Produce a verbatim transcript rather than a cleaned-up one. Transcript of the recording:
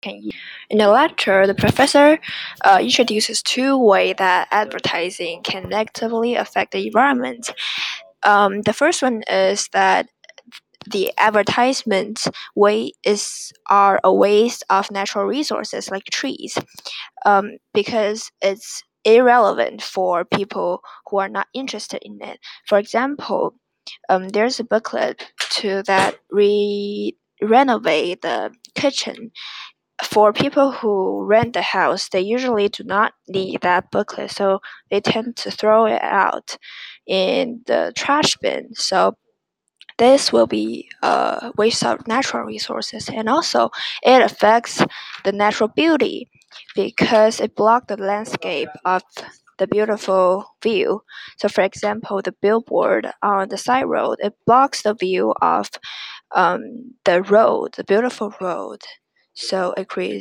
In the lecture, the professor uh, introduces two ways that advertising can negatively affect the environment. Um, the first one is that the advertisement way is are a waste of natural resources like trees, um, because it's irrelevant for people who are not interested in it. For example, um, there's a booklet to that re renovate the kitchen. For people who rent the house, they usually do not need that booklet, so they tend to throw it out in the trash bin. So this will be a waste of natural resources, and also it affects the natural beauty because it blocks the landscape of the beautiful view. So, for example, the billboard on the side road, it blocks the view of um, the road, the beautiful road. So it creates